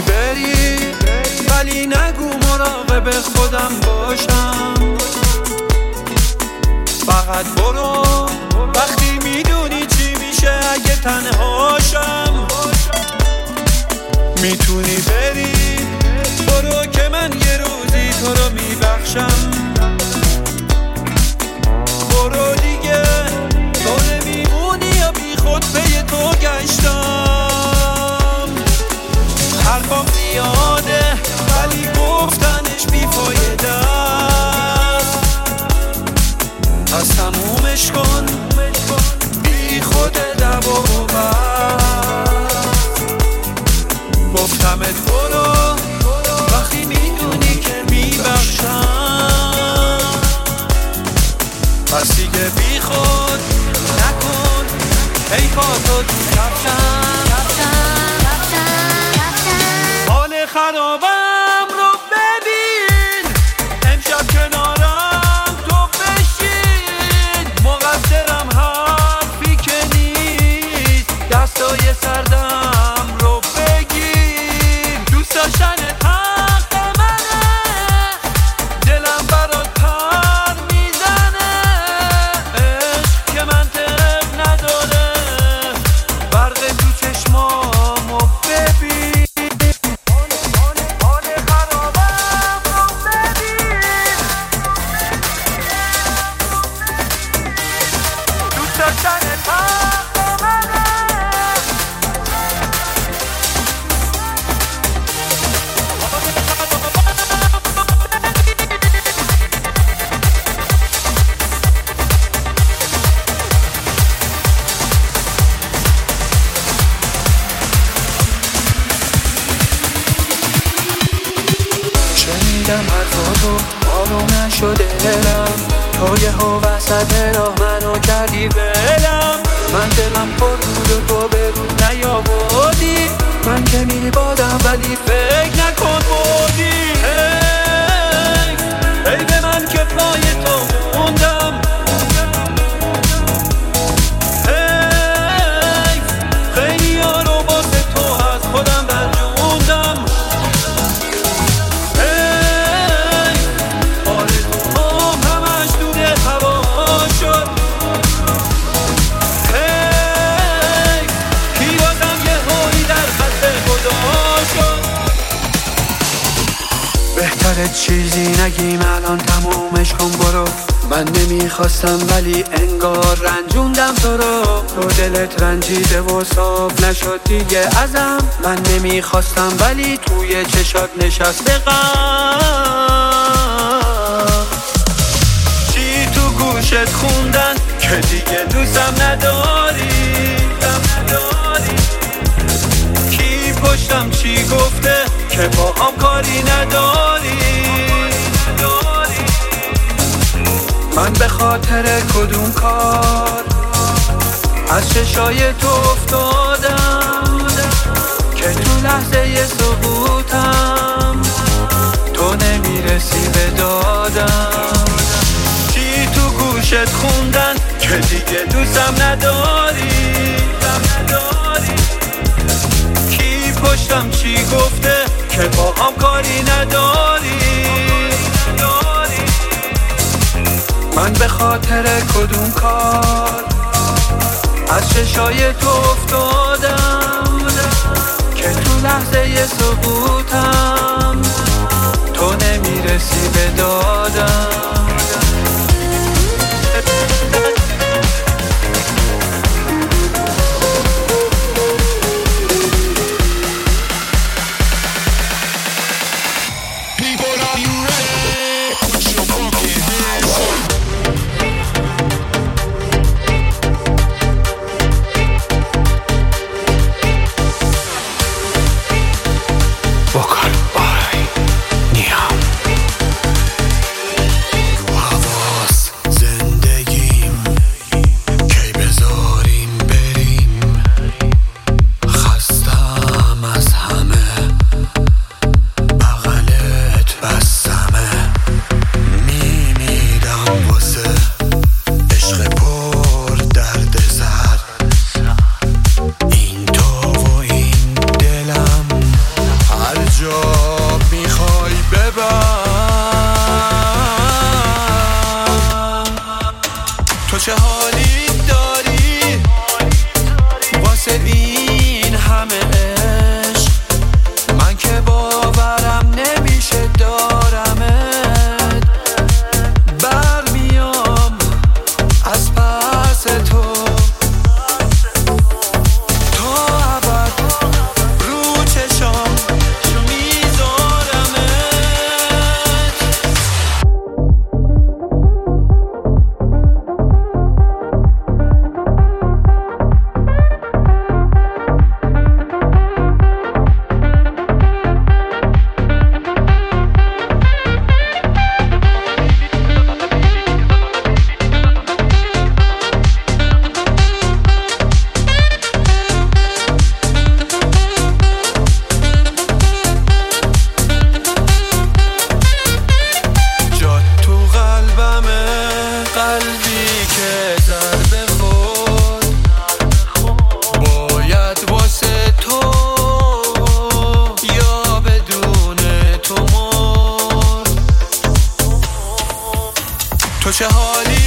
بری ولی نگو مراقب خودم باشم. فقط برو وقتی میدونی چی میشه اگه تنهاشم. میتونی بری برو که من یه روزی تو رو میبخشم. برو دیگه تو نمیمونی یا بی خود پی تو گشتم. حرفم زیاده ولی گفتنش بیفایده است. پس تمومش کن بی خود دوا و بس. گفتمت برو وقتی میدونی که میبخشم. پس دیگه بی خود نکن ای پاتو تو کفشم. حال خرابم رو ببین امشب کنارم تو بشین. مقصرم حرفی که نیست دستای سردم رو بگیر. دوست داشتن حق منه دلم برات پر میزنه. عشق که منطق نداره برق تو چشمامو ببین. حال خرابم رو ببین دوست داشتن حق منه. شنیدم حرفاتو آروم نشده دلم. تو یهو وسط راه منو کردی ولم. من دلم پر بود و تو به رود نیاوردی. من که میبادم ولی فکر نکن بودی. ای به من که پای تو موندم. خیلی ها رو واسه تو از خودم رنجوندم. آرزوهام همش دود هوا شد. کی بازم یه هوی در خط خدا شد. بهتره چیزی نگیم الان تمومش کن برو. من نمیخواستم ولی انگار رنجوندم تو رو. تو دلت رنجیده و صاف نشد دیگه ازم. من نمیخواستم ولی توی چشات نشسته غم. چی تو گوشت خوندن که دیگه دوستم نداری. کی پشتم چی گفته که با هم کاری نداری. من به خاطر کدوم کار از چشای تو افتادم که تو لحظه سقوطم تو نمیرسی به دادم. چی تو گوشت خوندن که دیگه دوستم نداری. کی پشتم چی گفته که با هم کاری نداری. من به خاطر کدوم کار از چشای تو افتادم که تو لحظه سقوطم تو نمیرسی به دادم. چه حالی